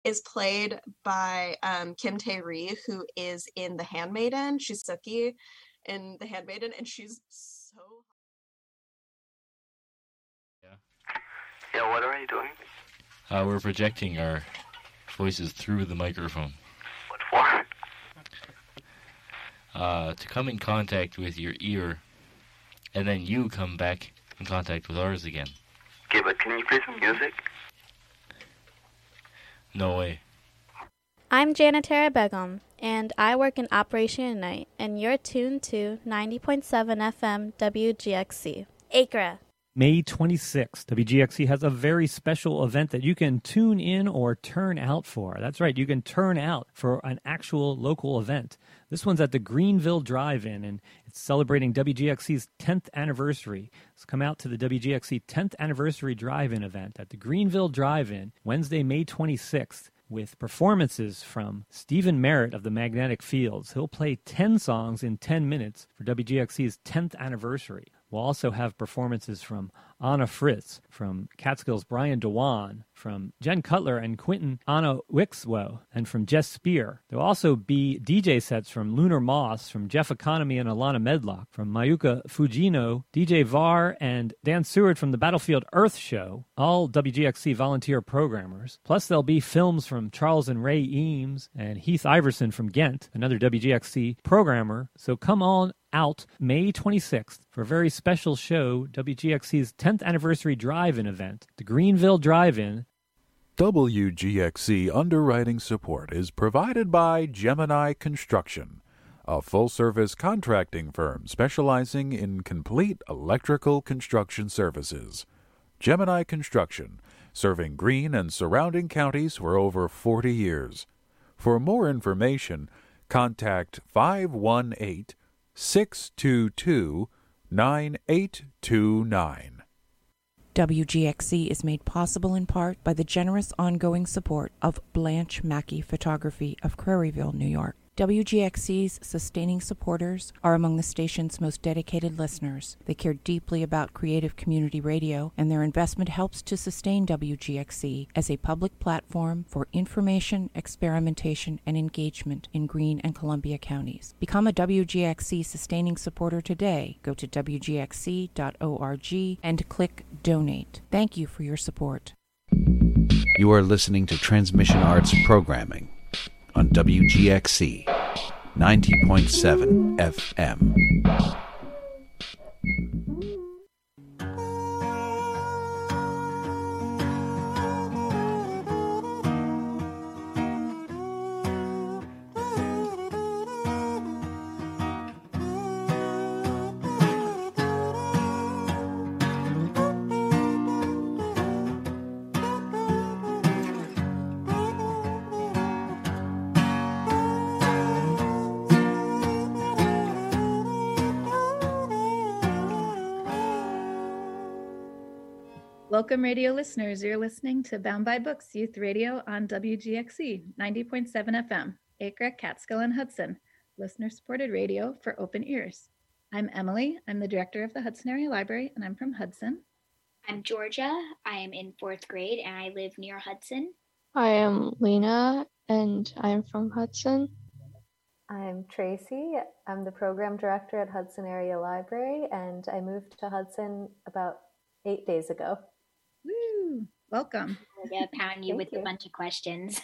is played by Kim Tae-ri, who is in The Handmaiden. She's Sookie in The Handmaiden, and she's so... Yeah, what are you doing? We're projecting our voices through the microphone. What for? To come in contact with your ear, and then you come back in contact with ours again. Okay, but can you play some music? No way. I'm Janitera Begum, and I work in Operation Unite, and you're tuned to 90.7 FM WGXC. Acre. May 26th, WGXC has a very special event that you can tune in or turn out for. That's right, you can turn out for an actual local event. This one's at the Greenville Drive-In, and it's celebrating WGXC's 10th anniversary. So come out to the WGXC 10th Anniversary Drive-In event at the Greenville Drive-In, Wednesday, May 26th. With performances from Stephen Merritt of the Magnetic Fields. He'll play 10 songs in 10 minutes for WGXC's 10th anniversary. We'll also have performances from Anna Fritz, from Catskills' Brian Dewan, from Jen Cutler and Quentin Anna Wixwo, and from Jess Spear. There'll also be DJ sets from Lunar Moss, from Jeff Economy and Alana Medlock, from Mayuka Fujino, DJ Var, and Dan Seward from the Battlefield Earth Show, all WGXC volunteer programmers. Plus there'll be films from Charles and Ray Eames and Heath Iverson from Ghent, another WGXC programmer. So come on out May 26th for a very special show, WGXC's 10th Anniversary Drive-In event, the Greenville Drive-In. WGXC underwriting support is provided by Gemini Construction, a full-service contracting firm specializing in complete electrical construction services. Gemini Construction, serving Greene and surrounding counties for over 40 years. For more information, contact 518-622-9829. WGXC is made possible in part by the generous ongoing support of Blanche Mackey Photography of Craryville, New York. WGXC's sustaining supporters are among the station's most dedicated listeners. They care deeply about creative community radio, and their investment helps to sustain WGXC as a public platform for information, experimentation, and engagement in Greene and Columbia counties. Become a WGXC sustaining supporter today. Go to WGXC.org and click Donate. Thank you for your support. You are listening to Transmission Arts Programming on WGXC 90.7 FM. Welcome, radio listeners. You're listening to Bound by Books Youth Radio on WGXC 90.7 FM, Acre, Catskill, and Hudson, listener-supported radio for open ears. I'm Emily. I'm the director of the Hudson Area Library, and I'm from Hudson. I'm Georgia. I am in 4th grade, and I live near Hudson. I am Lena, and I'm from Hudson. I'm Tracy. I'm the program director at Hudson Area Library, and I moved to Hudson about 8 days ago. Woo! Welcome. We're going to pound you with a bunch of questions.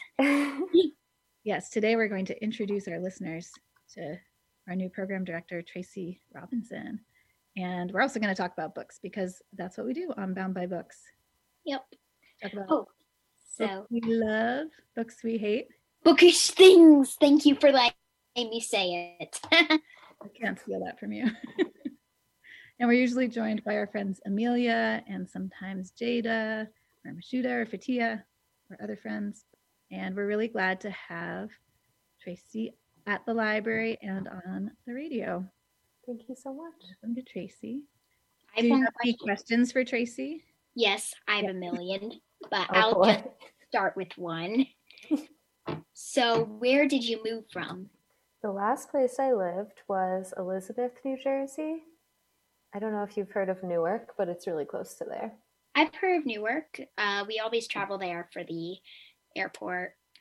Yes, today we're going to introduce our listeners to our new program director, Tracy Robinson. And we're also going to talk about books because that's what we do on Bound by Books. Yep. Talk about so books we love, books we hate. Bookish things. Thank you for letting me say it. I can't steal that from you. And we're usually joined by our friends Amelia and sometimes Jada or Mashuda or Fatia or other friends. And we're really glad to have Tracy at the library and on the radio. Thank you so much. Welcome to Tracy. Do you have any questions for Tracy? Yes, I have a million, but I'll just start with one. So where did you move from? The last place I lived was Elizabeth, New Jersey. I don't know if you've heard of Newark, but it's really close to there. I've heard of Newark. We always travel there for the airport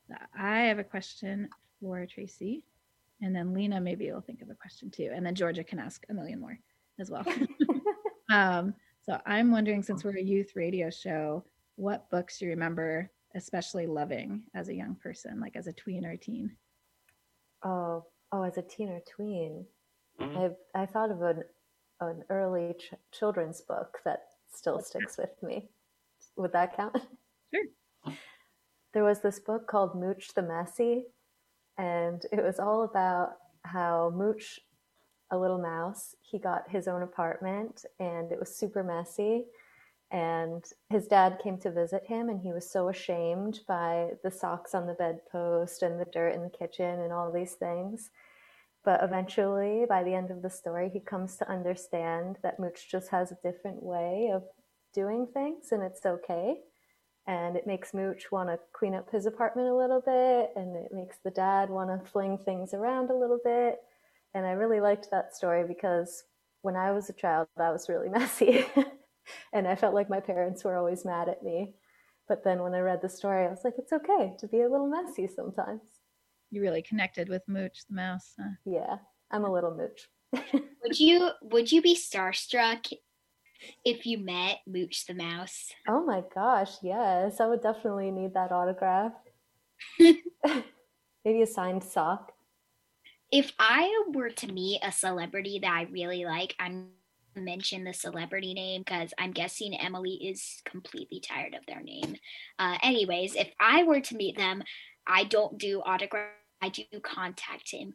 So I have a question for Tracy, and then Lena maybe will think of a question too, and then Georgia can ask a million more as well. So I'm wondering, since we're a youth radio show, what books you remember especially loving as a young person, like as a tween or a teen? Oh, as a teen or tween, I thought of an early children's book that still sticks with me. Would that count? Sure. There was this book called Mooch the Messy, and it was all about how Mooch, a little mouse, he got his own apartment and it was super messy. And his dad came to visit him, and he was so ashamed by the socks on the bedpost and the dirt in the kitchen and all these things. But eventually, by the end of the story, he comes to understand that Mooch just has a different way of doing things, and it's okay. And it makes Mooch want to clean up his apartment a little bit, and it makes the dad want to fling things around a little bit. And I really liked that story because when I was a child, I was really messy. And I felt like my parents were always mad at me. But then when I read the story, I was like, it's okay to be a little messy sometimes. You really connected with Mooch the mouse, huh? Yeah, I'm a little Mooch. Would you be starstruck if you met Mooch the mouse? Oh my gosh, yes. I would definitely need that autograph. Maybe a signed sock. If I were to meet a celebrity that I really like, I'm mention the celebrity name because I'm guessing Emily is completely tired of their name. Anyways, if I were to meet them, I don't do autograph, I do contact him.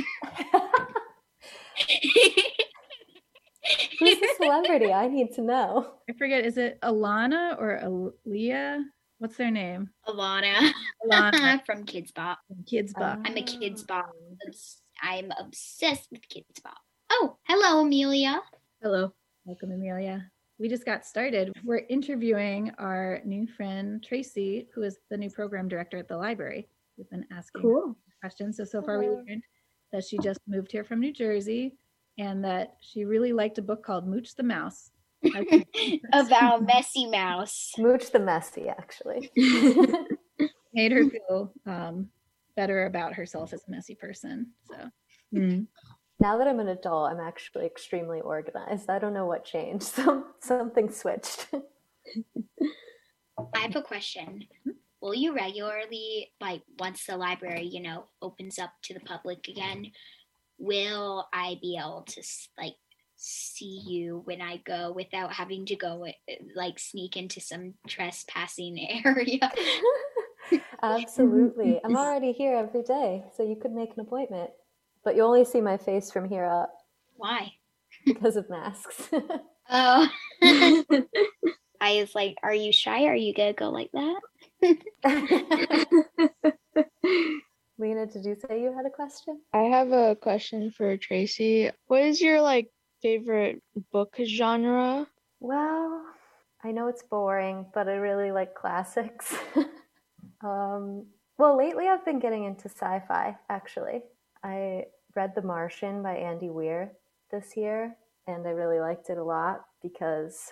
Who's the celebrity? I need to know. I forget, is it Alana or Aaliyah? What's their name? Alana. From Kids Bop. Kids Bop. I'm a Kids Bop. I'm obsessed with Kids Bop. Oh, hello, Amelia. Hello. Welcome, Amelia. We just got started. We're interviewing our new friend, Tracy, who is the new program director at the library. We've been asking questions. So far we learned that she just moved here from New Jersey and that she really liked a book called Mooch the Mouse. About messy mouse. Mooch the Messy, actually. Made her feel better about herself as a messy person. So. Now that I'm an adult, I'm actually extremely organized. I don't know what changed. Something switched. I have a question. Will you regularly, like once the library, opens up to the public again, will I be able to like see you when I go without having to go like sneak into some trespassing area? Absolutely. I'm already here every day, so you could make an appointment. But you only see my face from here up. Why? Because of masks. Oh. I was like, are you shy? Are you going to go like that? Lena, did you say you had a question? I have a question for Tracy. What is your favorite book genre? Well, I know it's boring, but I really like classics. Well, lately I've been getting into sci-fi, actually. I read The Martian by Andy Weir this year, and I really liked it a lot because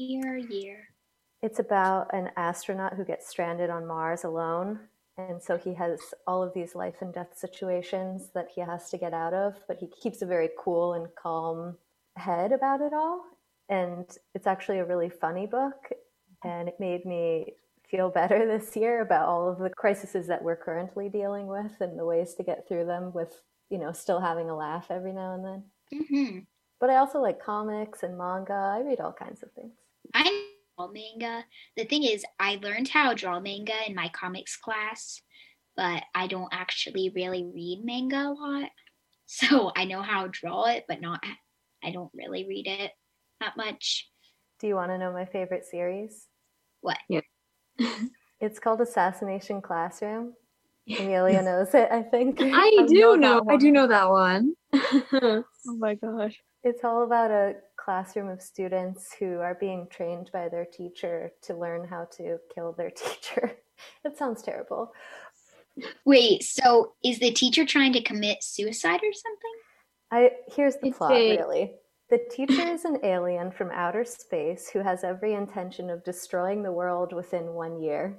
it's about an astronaut who gets stranded on Mars alone. And so he has all of these life and death situations that he has to get out of, but he keeps a very cool and calm head about it all. And it's actually a really funny book, and it made me feel better this year about all of the crises that we're currently dealing with and the ways to get through them with, still having a laugh every now and then. Mm-hmm. But I also like comics and manga. I read all kinds of things. I draw manga. The thing is, I learned how to draw manga in my comics class, but I don't actually really read manga a lot. So I know how to draw it, but I don't really read it that much. Do you want to know my favorite series? What? Yeah. It's called Assassination Classroom. Amelia knows it, I think. I do know that one. Oh my gosh. It's all about a classroom of students who are being trained by their teacher to learn how to kill their teacher. It sounds terrible. Wait, so is the teacher trying to commit suicide or something? Here's the plot, really. The teacher is an alien from outer space who has every intention of destroying the world within 1 year.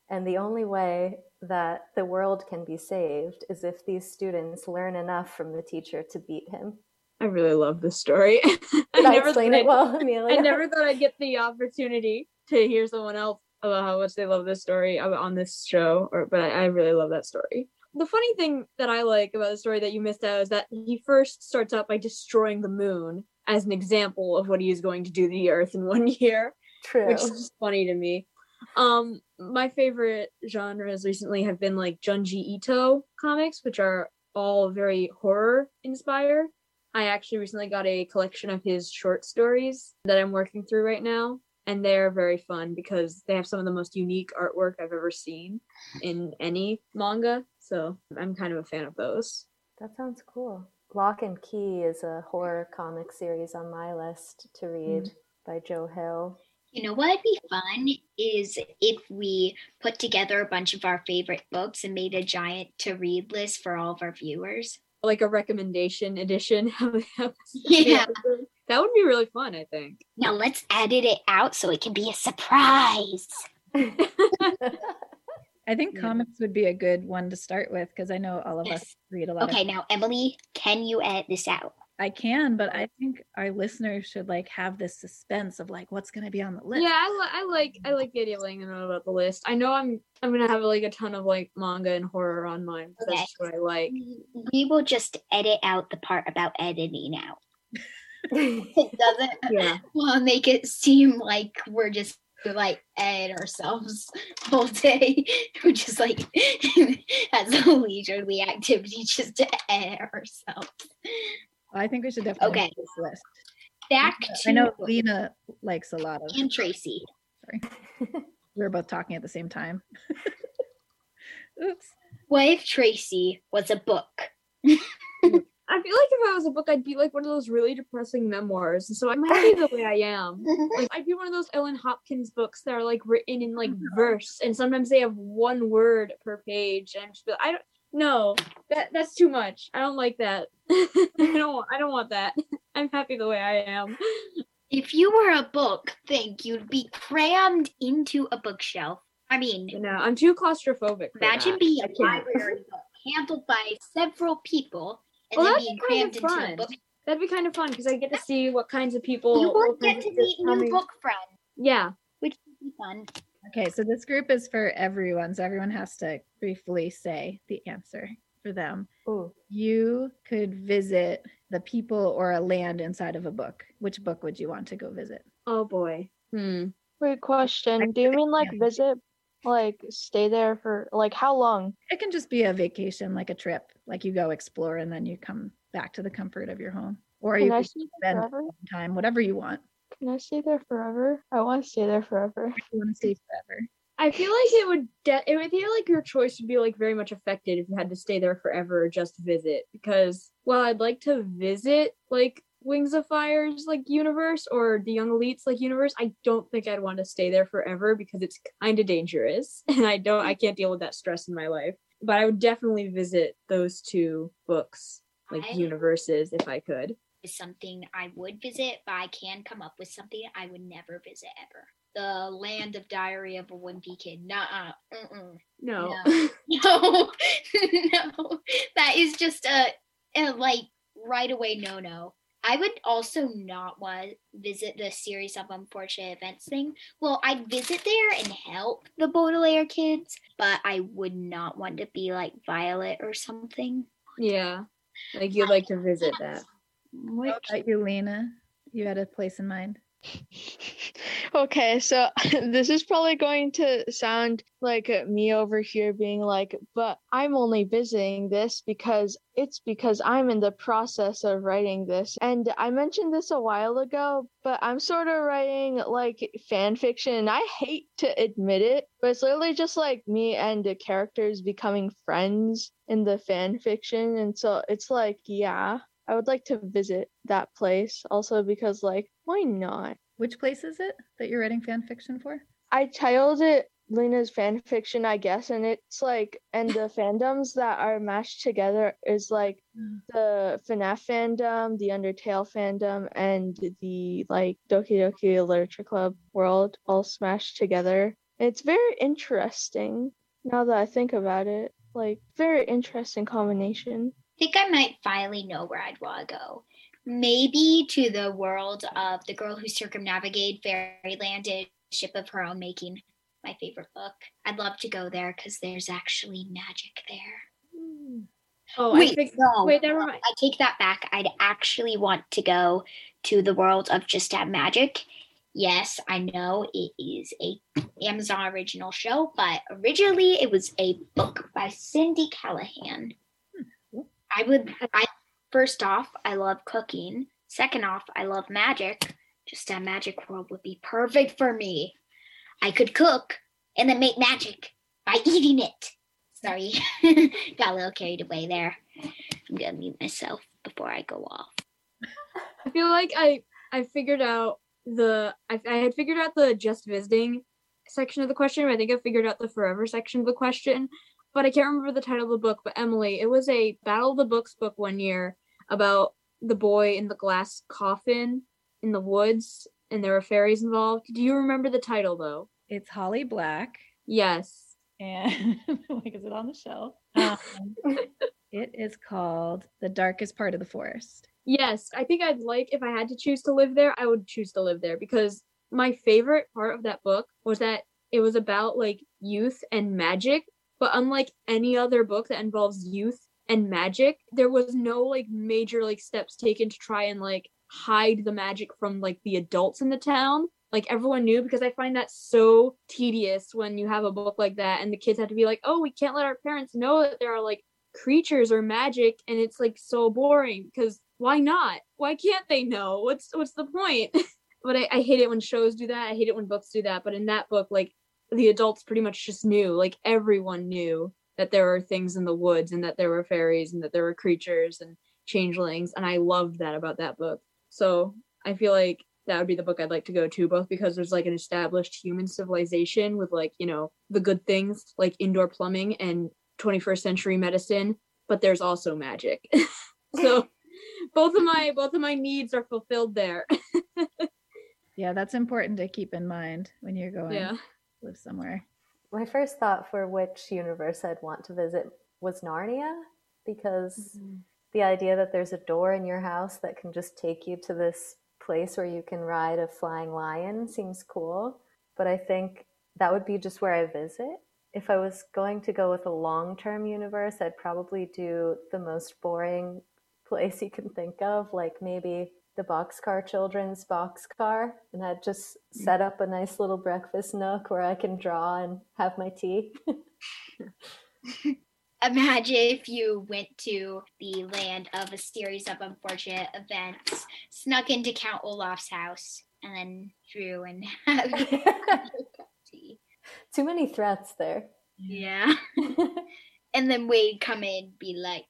And the only way that the world can be saved is if these students learn enough from the teacher to beat him. I really love this story. Did I explain it well, Amelia? I never thought I'd get the opportunity to hear someone else about how much they love this story on this show, but I really love that story. The funny thing that I like about the story that you missed out is that he first starts out by destroying the moon as an example of what he is going to do to the Earth in 1 year. True. Which is funny to me. My favorite genres recently have been like Junji Ito comics, which are all very horror inspired. I actually recently got a collection of his short stories that I'm working through right now, and they're very fun because they have some of the most unique artwork I've ever seen in any manga, so I'm kind of a fan of those. That sounds cool. Lock and Key is a horror comic series on my list to read by Joe Hill. You know what'd be fun is if we put together a bunch of our favorite books and made a giant to read list for all of our viewers. Like a recommendation edition. Yeah. That would be really fun, I think. Now let's edit it out so it can be a surprise. I think comics would be a good one to start with because I know all of us read a lot. Okay, now Emily, can you edit this out? I can, but I think our listeners should like have this suspense of like what's going to be on the list. Yeah, I like the idea of letting them know about the list. I know I'm gonna have like a ton of like manga and horror on mine. Okay. That's what I like. We will just edit out the part about editing out. It doesn't make it seem like we're just like edit ourselves all day. We're just like as a leisurely activity just to edit ourselves. I think we should definitely make this list. Back to I know Lena likes a lot of and Tracy. Sorry. We were both talking at the same time. Oops. What if Tracy was a book? I feel like if I was a book, I'd be like one of those really depressing memoirs. And so I'm happy the way I am. Like I'd be one of those Ellen Hopkins books that are like written in like verse, and sometimes they have one word per page. And I'm just like, no, that's too much. I don't like that. I don't want that. I'm happy the way I am. If you were a book, think you'd be crammed into a bookshelf. I mean, no, I'm too claustrophobic. Imagine being a library book handled by several people. And then being crammed into a book. That'd be kind of fun because I get to see what kinds of people. You would get to meet new book friends. Yeah, which would be fun. Okay, so this group is for everyone. So everyone has to briefly say the answer for them. Ooh. You could visit the people or a land inside of a book. Which book would you want to go visit? Oh boy. Great question. Do you mean like visit? Like stay there for like how long? It can just be a vacation, like a trip. Like you go explore and then you come back to the comfort of your home. Or you can spend time, whatever you want. Can I stay there forever? I want to stay there forever. You want to stay forever? I feel like it would feel like your choice would be like very much affected if you had to stay there forever or just visit. Because while I'd like to visit like Wings of Fire's like universe or the Young Elites like universe, I don't think I'd want to stay there forever because it's kind of dangerous and I can't deal with that stress in my life. But I would definitely visit those two books like universes if I could. Is something I would visit, but I can come up with something I would never visit ever. The land of Diary of a Wimpy Kid. Nuh-uh. No. No. That is just a like right away no. I would also not want to visit the series of unfortunate events thing. Well, I'd visit there and help the Baudelaire kids, but I would not want to be like Violet or something. Yeah. Like you'd like to visit that. What about you, Lena? You had a place in mind? Okay, so this is probably going to sound like me over here being like, but I'm only visiting this because I'm in the process of writing this. And I mentioned this a while ago, but I'm sort of writing like fan fiction, and I hate to admit it, but it's literally just like me and the characters becoming friends in the fan fiction. And so it's like, yeah, I would like to visit that place also because like, why not? Which place is it that you're writing fan fiction for? I titled it Lena's fan fiction, I guess, and it's like, and the fandoms that are mashed together is like the FNAF fandom, the Undertale fandom, and the like Doki Doki Literature Club world all smashed together. It's very interesting now that I think about it. Like, very interesting combination. I think I might finally know where I'd want to go. Maybe to the world of The Girl Who Circumnavigated Fairyland in a Ship of Her Own Making, my favorite book. I'd love to go there because there's actually magic there. Oh, wait, wait, never mind. I take that back. I'd actually want to go to the world of Just Add Magic. Yes, I know it is a Amazon original show, but originally it was a book by Cindy Callahan. First off, I love cooking. Second off, I love magic. Just Add Magic World would be perfect for me. I could cook and then make magic by eating it. Sorry, got a little carried away there. I'm gonna mute myself before I go off. I feel like I figured out I had figured out the just visiting section of the question. I think I figured out the forever section of the question, but I can't remember the title of the book. But Emily, it was a Battle of the Books book one year about the boy in the glass coffin in the woods, and there were fairies involved. Do you remember the title though? It's Holly Black. Yes. And like, is it on the shelf? It is called The Darkest Part of the Forest. Yes, I think if I had to choose to live there, I would choose to live there, because my favorite part of that book was that it was about like youth and magic, but unlike any other book that involves youth and magic, there was no like major like steps taken to try and like hide the magic from like the adults in the town. Like everyone knew, because I find that so tedious when you have a book like that and the kids have to be like, oh, we can't let our parents know that there are like creatures or magic, and it's like so boring, because why not? Why can't they know? What's the point? But I hate it when shows do that. I hate it when books do that. But in that book, like the adults pretty much just knew, like everyone knew that there were things in the woods and that there were fairies and that there were creatures and changelings. And I loved that about that book. So I feel like that would be the book I'd like to go to, both because there's like an established human civilization with like, you know, the good things like indoor plumbing and 21st century medicine, but there's also magic. So both of my needs are fulfilled there. Yeah, that's important to keep in mind when you're going to live somewhere. My first thought for which universe I'd want to visit was Narnia, because the idea that there's a door in your house that can just take you to this place where you can ride a flying lion seems cool. But I think that would be just where I visit. If I was going to go with a long-term universe, I'd probably do the most boring place you can think of, like maybe the Boxcar Children's Boxcar, and I'd just set up a nice little breakfast nook where I can draw and have my tea. Imagine if you went to the land of a series of unfortunate events, snuck into Count Olaf's house, and then drew and had tea. Too many threats there. Yeah. And then Wade come in and be like,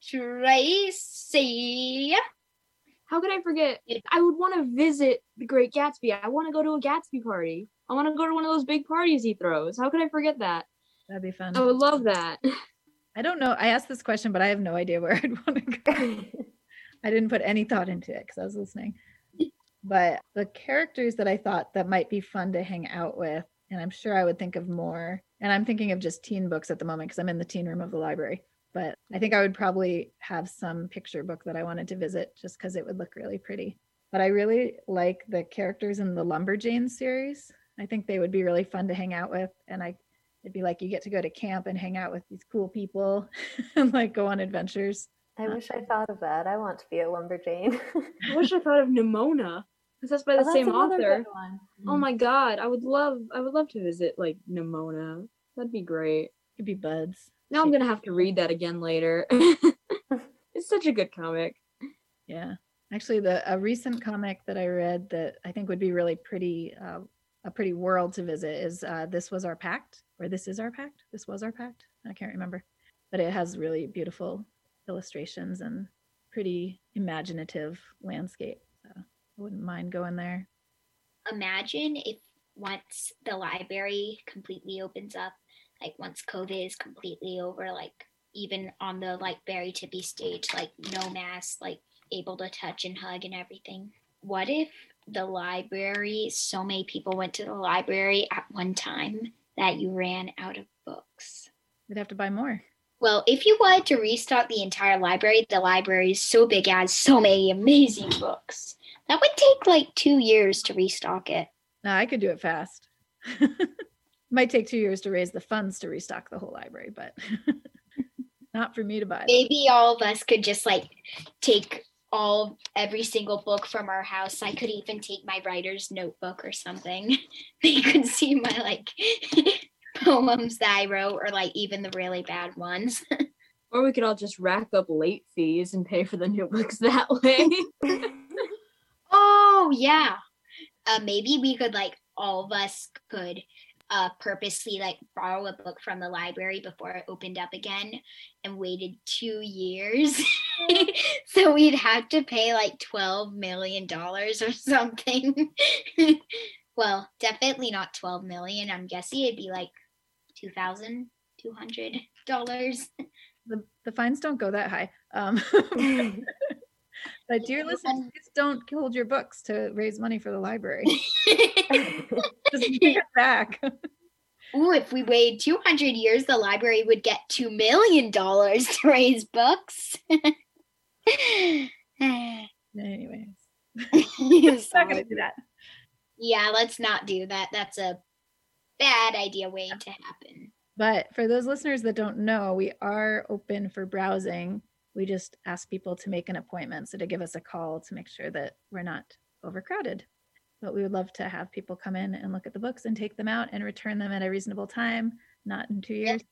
Tracy. How could I forget? I would want to visit the Great Gatsby. I want to go to a Gatsby party. I want to go to one of those big parties he throws. How could I forget that? That'd be fun. I would love that. I don't know. I asked this question, but I have no idea where I'd want to go. I didn't put any thought into it because I was listening. But the characters that I thought that might be fun to hang out with, and I'm sure I would think of more, and I'm thinking of just teen books at the moment because I'm in the teen room of the library. But I think I would probably have some picture book that I wanted to visit just because it would look really pretty. But I really like the characters in the Lumberjane series. I think they would be really fun to hang out with. And it'd be like you get to go to camp and hang out with these cool people and like go on adventures. I wish I thought of that. I want to be a Lumberjane. I wish I thought of Nimona, because that's by the same author. Oh my God. I would love to visit like Nimona. That'd be great. Could be buds. Now I'm going to have to read that again later. It's such a good comic. Yeah. Actually, a recent comic that I read that I think would be really pretty, a pretty world to visit is This Was Our Pact, or This Is Our Pact. This Was Our Pact. I can't remember. But it has really beautiful illustrations and pretty imaginative landscape. So I wouldn't mind going there. Imagine if once the library completely opens up, like once COVID is completely over, like even on the like very tippy stage, like no mask, like able to touch and hug and everything. What if the library, so many people went to the library at one time that you ran out of books. We'd have to buy more. Well, if you wanted to restock the entire library, the library is so big, it has so many amazing books. That would take like 2 years to restock it. No, I could do it fast. Might take 2 years to raise the funds to restock the whole library, but not for me to buy them. Maybe all of us could just like take every single book from our house. I could even take my writer's notebook or something. They could see my like poems that I wrote, or like even the really bad ones. Or we could all just rack up late fees and pay for the new books that way. Oh yeah. Maybe we could like all of us could purposely like borrow a book from the library before it opened up again and waited 2 years. So we'd have to pay like $12 million or something. Well, definitely not 12 million. I'm guessing it'd be like $2,200. The fines don't go that high. But dear listeners, just don't hold your books to raise money for the library. Just take it back. Ooh, if we waited 200 years, the library would get $2 million to raise books. Anyways. Not gonna do that. Yeah, let's not do that. That's a bad idea waiting to happen. But for those listeners that don't know, we are open for browsing. We just ask people to make an appointment, so to give us a call to make sure that we're not overcrowded. But we would love to have people come in and look at the books and take them out and return them at a reasonable time, not in 2 years.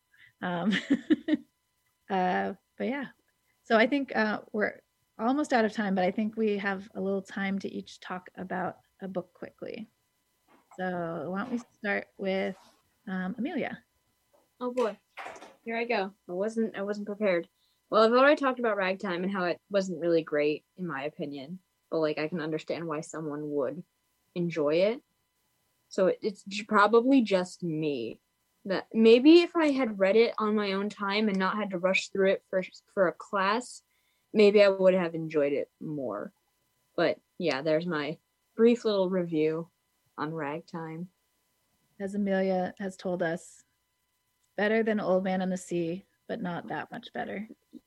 But yeah, so I think we're almost out of time, but I think we have a little time to each talk about a book quickly. So why don't we start with Amelia? Oh boy, here I go. I wasn't prepared. Well, I've already talked about Ragtime and how it wasn't really great in my opinion, but like I can understand why someone would enjoy it. So it's probably just me. That maybe if I had read it on my own time and not had to rush through it for a class, maybe I would have enjoyed it more. But yeah, there's my brief little review on Ragtime. As Amelia has told us, better than Old Man and the Sea, but not that much better.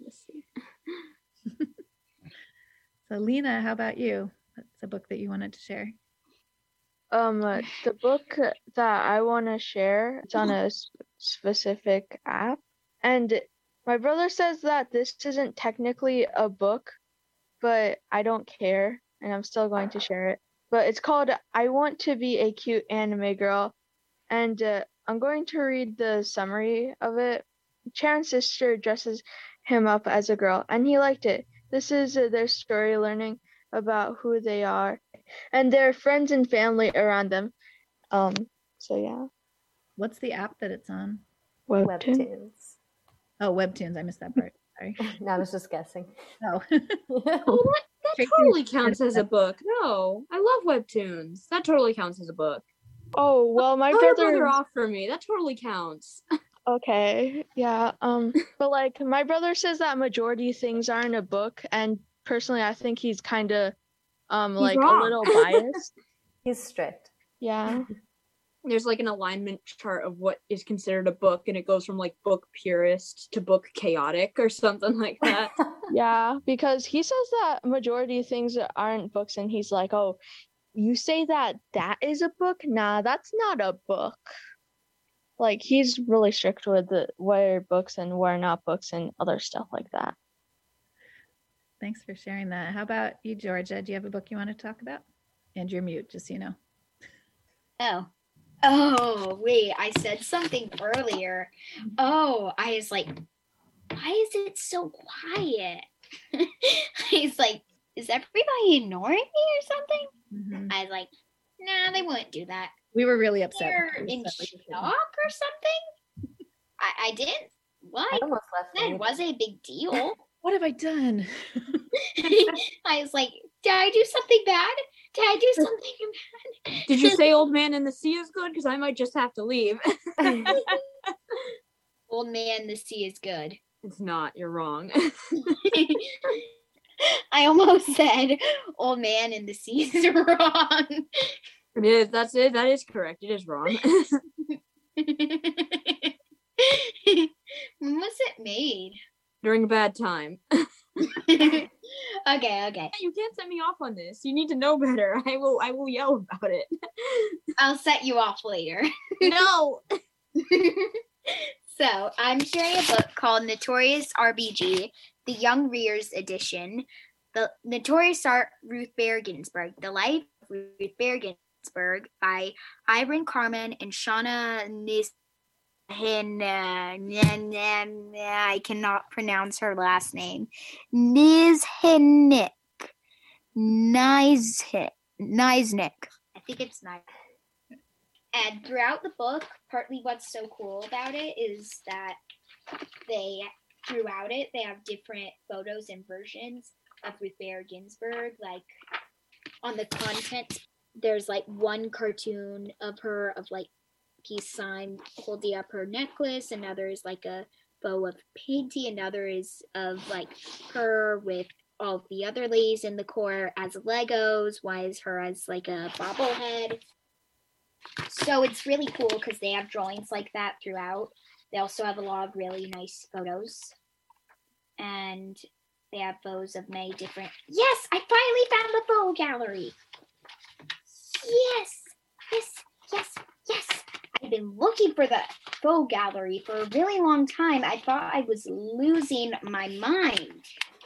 So Lena, how about you? What's a book that you wanted to share? The book that I want to share, it's on a specific app, and my brother says that this isn't technically a book, but I don't care, and I'm still going to share it. But it's called I Want to Be a Cute Anime Girl, and I'm going to read the summary of it. Charon's sister dresses him up as a girl, and he liked it. This is their story, learning about who they are and their friends and family around them. So yeah. What's the app that it's on? Webtoons. Oh, Webtoons. I missed that part. Sorry. No, I was just guessing. Oh. That totally counts as a book. No, I love Webtoons. That totally counts as a book. Oh, well, my brother off for me. That totally counts. Okay, yeah. But like my brother says that majority things aren't a book, and personally I think he's kind of like wrong. a little biased. He's strict. Yeah. There's like an alignment chart of what is considered a book, and it goes from like book purist to book chaotic or something like that. Yeah, because he says that majority of things aren't books, and he's like, oh, you say that is a book? Nah, that's not a book. Like, he's really strict with what are books and what are not books and other stuff like that. Thanks for sharing that. How about you, Georgia? Do you have a book you want to talk about? And you're mute, just so you know. Oh, wait, I said something earlier. Oh, I was like, why is it so quiet? I was like, is everybody ignoring me or something? Mm-hmm. I was like, nah, they wouldn't do that. We were really upset. They're in shock or something? I didn't. What? I almost left. That was a big deal. What have I done? I was like, did I do something bad? Did I do something bad? Did you say Old Man in the Sea is good? Because I might just have to leave. Old Man, the Sea is good. It's not. You're wrong. I almost said Old Man in the Sea's wrong. It is. That's it. That is correct. It is wrong. When was it made? During a bad time. Okay. You can't set me off on this. You need to know better. I will yell about it. I'll set you off later. No. So I'm sharing a book called Notorious RBG, the Young Readers Edition. The Notorious Ruth Bader Ginsburg, The Life of Ruth Bader Ginsburg by Irene Carmen and Shauna I cannot pronounce her last name. Nizhnik. I think it's nice. And throughout the book, partly what's so cool about it is that throughout it, they have different photos and versions of Ruth Bader Ginsburg. Like on the content, there's like one cartoon of her of like peace sign holding up her necklace. Another is like a bow of painting. Another is of like her with all of the other ladies in the court as Legos. One is her as like a bobblehead. So it's really cool because they have drawings like that throughout. They also have a lot of really nice photos. And they have photos of many different... Yes! I finally found the photo gallery! Yes! I've been looking for the photo gallery for a really long time. I thought I was losing my mind.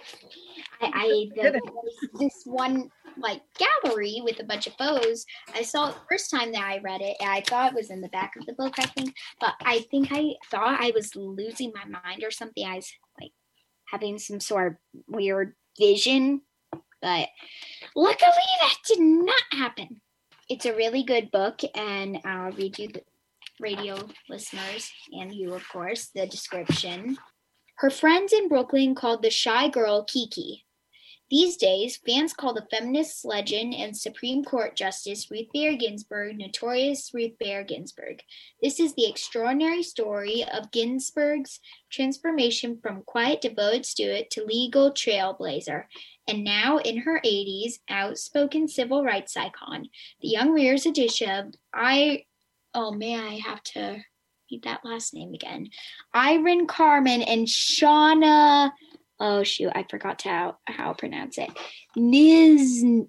This one like gallery with a bunch of photos. I saw it the first time that I read it, and I thought it was in the back of the book, I think. But I think I thought I was losing my mind or something. I was like having some sort of weird vision. But luckily that did not happen. It's a really good book, and I'll read you, the radio listeners, and you, of course, the description. Her friends in Brooklyn called the shy girl Kiki. These days, fans call the feminist legend and Supreme Court Justice Ruth Bader Ginsburg Notorious Ruth Bader Ginsburg. This is the extraordinary story of Ginsburg's transformation from quiet, devoted student to legal trailblazer, and now in her 80s, outspoken civil rights icon. The Young Readers edition of I have to read that last name again. Irene Carmen and Shauna... Oh, shoot, I forgot how to pronounce it. Nizhniks.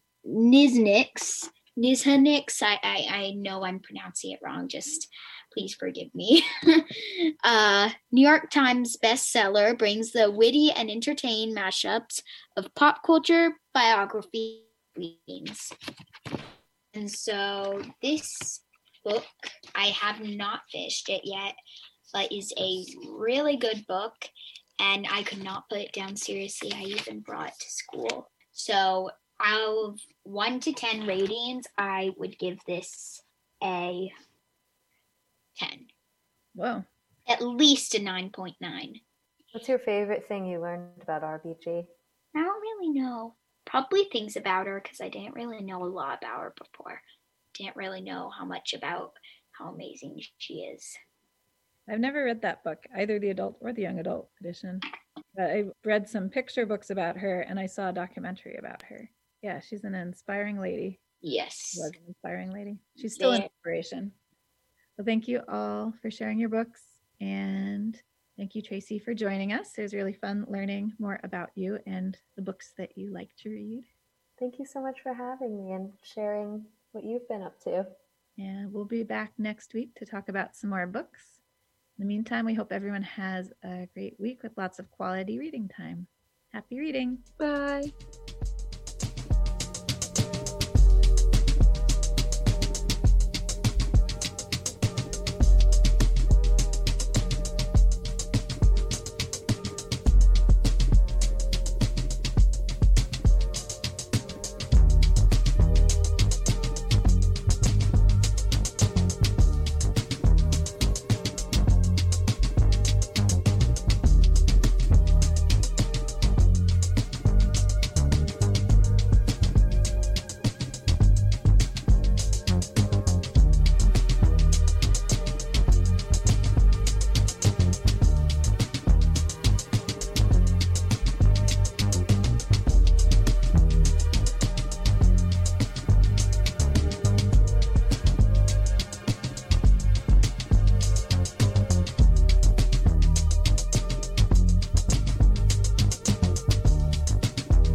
I know I'm pronouncing it wrong. Just please forgive me. New York Times bestseller brings the witty and entertaining mashups of pop culture biography readings. And so this book, I have not finished it yet, but is a really good book. And I could not put it down seriously. I even brought it to school. So out of 1 to 10 ratings, I would give this a 10. Whoa. At least a 9.9. What's your favorite thing you learned about RBG? I don't really know. Probably things about her, because I didn't really know a lot about her before. Didn't really know how much about how amazing she is. I've never read that book, either the adult or the young adult edition. But I read some picture books about her, and I saw a documentary about her. Yeah, she's an inspiring lady. Yes. She was an inspiring lady. She's still an inspiration. Well, thank you all for sharing your books. And thank you, Tracy, for joining us. It was really fun learning more about you and the books that you like to read. Thank you so much for having me and sharing what you've been up to. And we'll be back next week to talk about some more books. In the meantime, we hope everyone has a great week with lots of quality reading time. Happy reading. Bye.